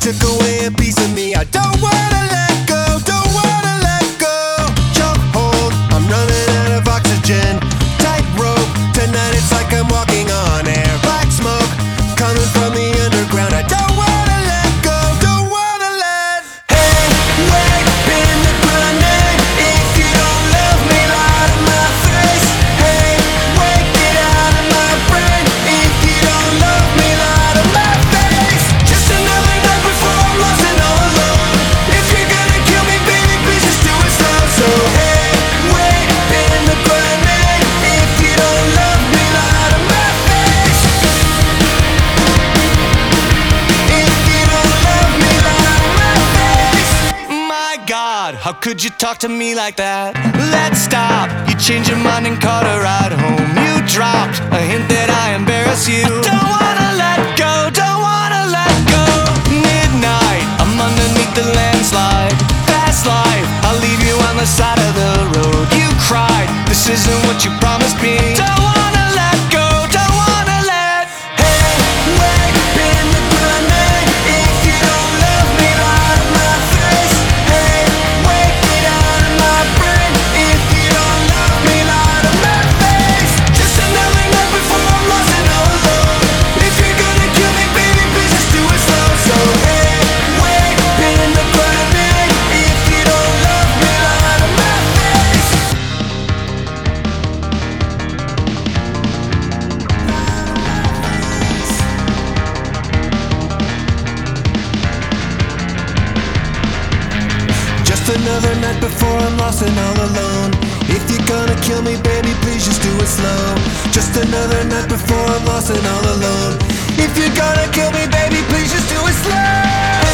took away a piece of me. I don't wanna let go, don't wanna let go. Choke hold, I'm running out of oxygen. Tight rope, tonight it's like I'm walking on air. Black smoke, coming from the underground. I don't wanna let go, don't wanna let. Hey, wait, pin the grenade. If you don't love me, lie to my face. Hey, wait, get out of my brain. If you don't love me, lie to my face. Just another night before I'm lost and all alone. If you're gonna kill me, baby, please just do it slow. So hey, wait, pin the grenade. If you don't love me, lie to my face. If you don't love me, lie to my face. My God, how could you talk to me like that? Let's stop. You changed your mind and caught a ride home. You dropped a hint that I embarrass you. I don't wanna let go, don't wanna let go. Midnight, I'm underneath the landslide. Fast life, I'll leave you on the side of the road. You cried, this isn't what you promised me. Don't wanna let go, don't wanna let. Hey, wait, pin the grenade. If you don't love me, lie to my face. Hey, wait, get out of my brain. If you don't love me, lie to my face. Just another night before I'm lost and all alone. If you're gonna kill me, baby, please just do it slow. So hey, wait, pin the grenade. If you don't love me, lie to my face. Just another night before I'm lost and all alone. If you're gonna kill me, baby, please just do it slow. Just another night before I'm lost and all alone. If you're gonna kill me, baby, please just do it slow.